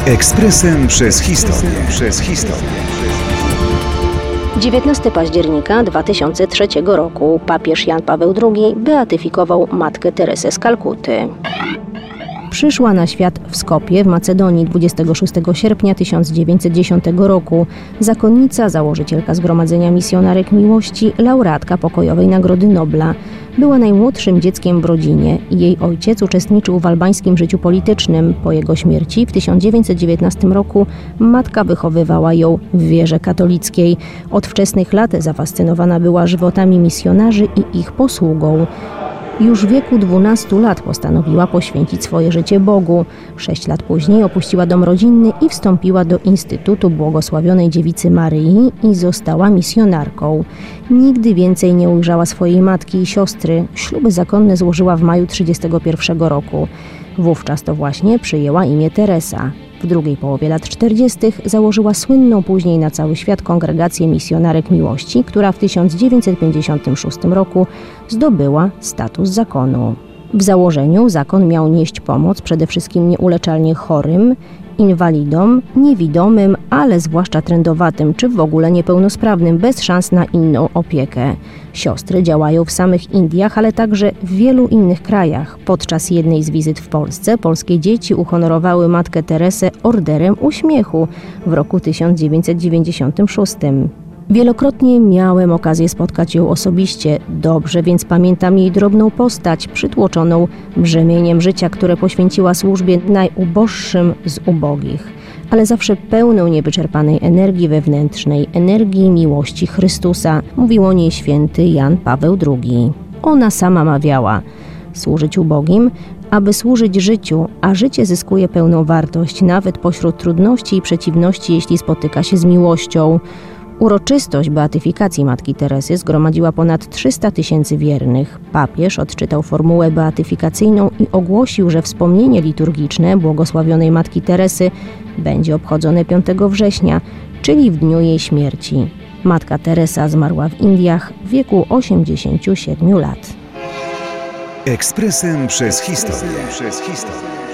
Ekspresem przez historię. 19 października 2003 roku papież Jan Paweł II beatyfikował matkę Teresę z Kalkuty. Przyszła na świat w Skopie w Macedonii 26 sierpnia 1910 roku. Zakonnica, założycielka Zgromadzenia Misjonarek Miłości, laureatka Pokojowej Nagrody Nobla. Była najmłodszym dzieckiem w rodzinie. Jej ojciec uczestniczył w albańskim życiu politycznym. Po jego śmierci w 1919 roku matka wychowywała ją w wierze katolickiej. Od wczesnych lat zafascynowana była żywotami misjonarzy i ich posługą. Już w wieku 12 lat postanowiła poświęcić swoje życie Bogu. 6 lat później opuściła dom rodzinny i wstąpiła do Instytutu Błogosławionej Dziewicy Maryi i została misjonarką. Nigdy więcej nie ujrzała swojej matki i siostry. Śluby zakonne złożyła w maju 1931 roku. Wówczas to właśnie przyjęła imię Teresa. W drugiej połowie lat 40. założyła słynną później na cały świat Kongregację Misjonarek Miłości, która w 1956 roku zdobyła status zakonu. W założeniu zakon miał nieść pomoc przede wszystkim nieuleczalnie chorym, inwalidom, niewidomym, ale zwłaszcza trędowatym czy w ogóle niepełnosprawnym, bez szans na inną opiekę. Siostry działają w samych Indiach, ale także w wielu innych krajach. Podczas jednej z wizyt w Polsce polskie dzieci uhonorowały matkę Teresę Orderem Uśmiechu w roku 1996. Wielokrotnie miałem okazję spotkać ją osobiście. Dobrze więc pamiętam jej drobną postać, przytłoczoną brzemieniem życia, które poświęciła służbie najuboższym z ubogich, ale zawsze pełną niewyczerpanej energii wewnętrznej, energii miłości Chrystusa, mówił o niej święty Jan Paweł II. Ona sama mawiała: służyć ubogim, aby służyć życiu, a życie zyskuje pełną wartość, nawet pośród trudności i przeciwności, jeśli spotyka się z miłością. Uroczystość beatyfikacji Matki Teresy zgromadziła ponad 300 000 wiernych. Papież odczytał formułę beatyfikacyjną i ogłosił, że wspomnienie liturgiczne błogosławionej Matki Teresy będzie obchodzone 5 września, czyli w dniu jej śmierci. Matka Teresa zmarła w Indiach w wieku 87 lat. Ekspresem przez historię.